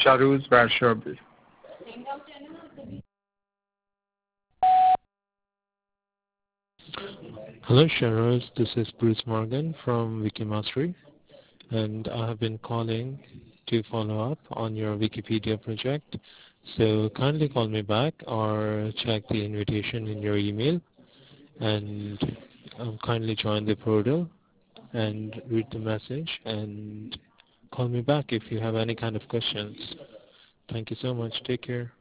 Sharuz Varshabi. Hello, sharers. This is Bruce Morgan from Wikimastery, and I have been calling to follow up on your Wikipedia project. So kindly call me back or check the invitation in your email and kindly join the portal and read the message and call me back if you have any kind of questions. Thank you so much. Take care.